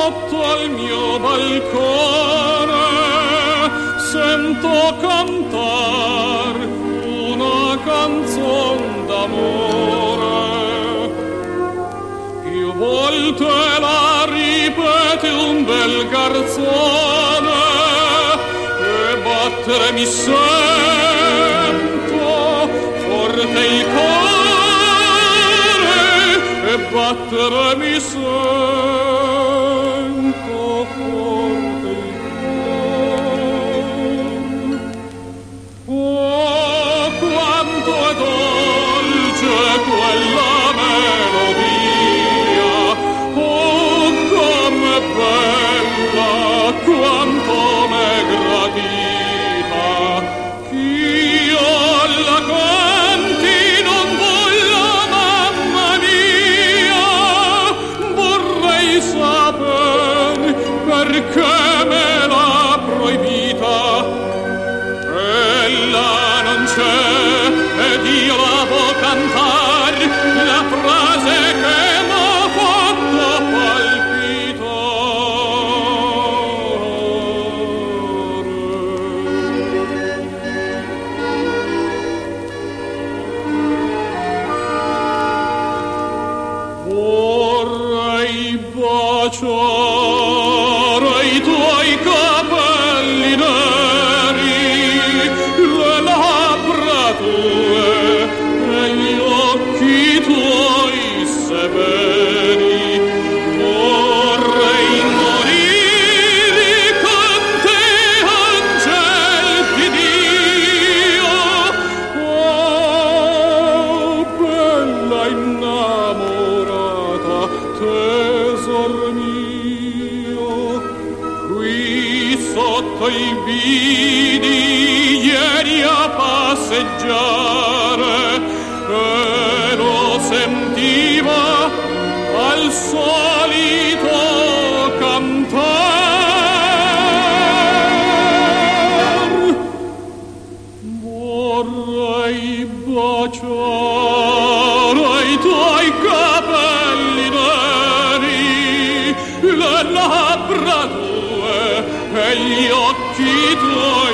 sotto al mio balcone sento cantar una canzon d'amore. Più volte la ripete un bel garzone e battere mi sento forte il cuore e battere mi sento forte il cuore. Oh, quanto è dolce quella melodia, oh, come bella, quanto m'è gradita, ch'io la canti non voglio, mamma mia, vorrei saper perché me l'ha proibita. Ella non c'è ed io la vo cantar la frase che m'ha fatto palpitare. Vorrei baciare i tuoi capelli neri, le labbra tue e gli occhi tuoi severi. Vorrei morire con te, angel di Dio. Oh, bella innamorata, tesor mio, qui sotto i vidi ieri a passeggiare e lo sentiva al solito cantar. Vorrei baciare i tuoi capelli neri, le labbra tue e gli occhi tuoi